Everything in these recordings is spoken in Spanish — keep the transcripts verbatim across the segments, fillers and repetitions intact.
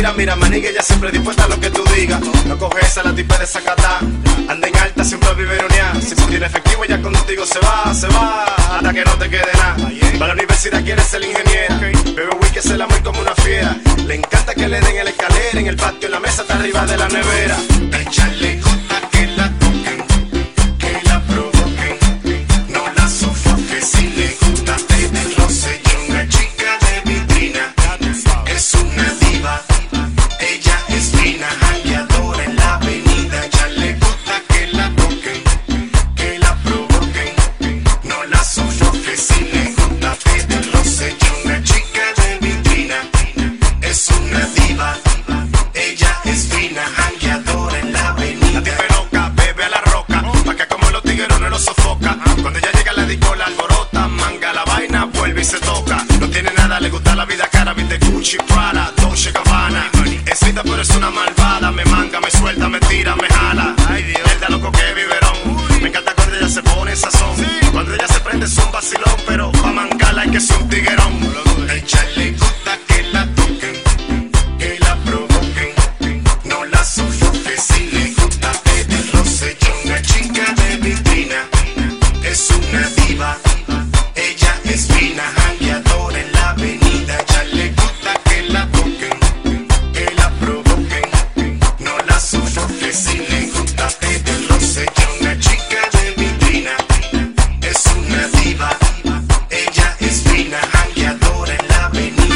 Mira, mira, maniga, ella siempre dispuesta a lo que tú digas. No coges a la tipa de Zacatá. Anda en alta, siempre biberonear. Si tú tienes efectivo, ella contigo se va, se va, hasta que no te quede nada. Para la universidad quiere ser ingeniera. Bebe whisky, se la muy como una fiera. Le encanta que le den en la escalera, en el patio, en la mesa, hasta arriba de la nevera. Échale gota que la toquen, que la provoquen. No la sofoques, si le gusta te den roce. Y una chica de vitrina, es una diva. Ella es fina, jangueadora en la avenida. Échale gota que la toquen, que la provoquen. No la sofoques, si le gusta te den roce. Y una chica de vitrina, es una diva. Ella es fina, jangueadora en la avenida. La tipa loca, bebe a la roca, pa' que como los tigres no lo sofoca. Cuando ella llega le digo la alborota, manga la vaina, vuelve y se toca. No tiene nada, le gusta la vida cara, viste Gucci, Prada, Dolce Gabbana. Es linda pero es una malvada, me manga, me suelta, me tira, me jala. Ay Dios, da loco que biberón. Me encanta cuando ella se pone sazón. Cuando ella se prende es un vacilón, pero pa' mangarla hay que ser un tiguerón. Échale gota que la toquen, que la provoquen. No la sofoques, si le gusta te den roce. Y una chica de vitrina, es una diva. Ella es fina, jangueadora en la avenida. Échale gota que la toquen, que la provoquen. No la sofoques, si le gusta te den roce. Y una chica de vitrina, es una diva. Ella es fina, jangueadora en la avenida.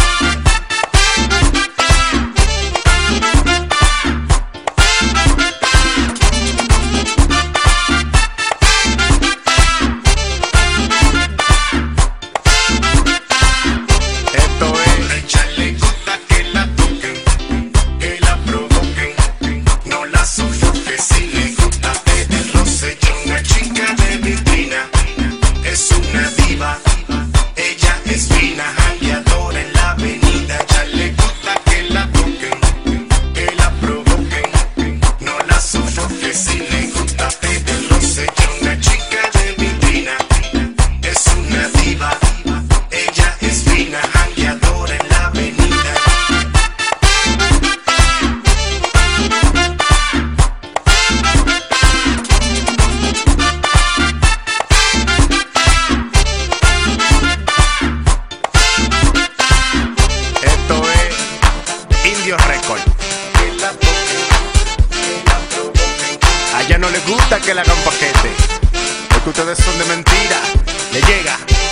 Esto es échale gota que la toquen, que la provoquen. No la sofoques, si le gusta te den roce. Y una chica de vitrina, es una diva. Ella es fina, jangueadora en la avenida. Échale gota que la toquen, que la provoquen. No la sofoques, si le gusta te den roce. Y una chica de vitrina, es una diva. Ella es fina, jangueadora en la avenida. Esto es Indio Record. A ella no le gusta que le hagan paquete, porque ustedes son de mentira. Le llega.